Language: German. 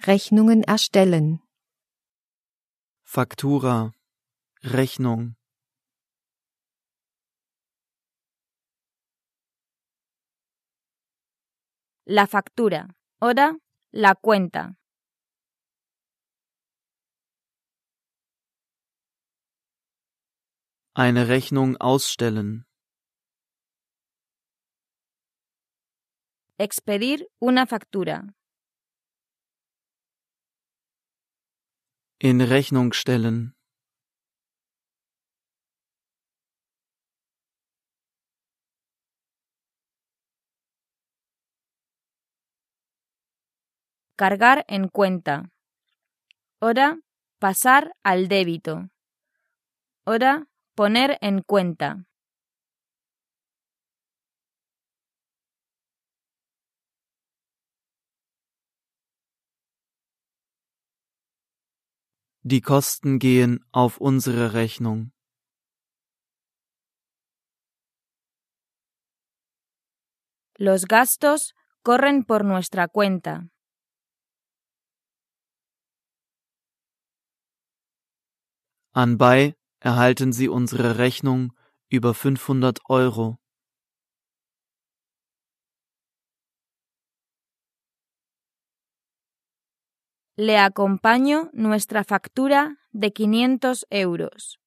Rechnungen erstellen. Faktura, Rechnung. La factura. Oder la cuenta. Eine Rechnung ausstellen. Expedir una factura. In Rechnung stellen. Cargar en cuenta. Oder pasar al débito. Oder poner en cuenta. Die Kosten gehen auf unsere Rechnung. Los gastos corren por nuestra cuenta. Anbei erhalten Sie unsere Rechnung über 500 €. Le acompaño nuestra factura de 500 €.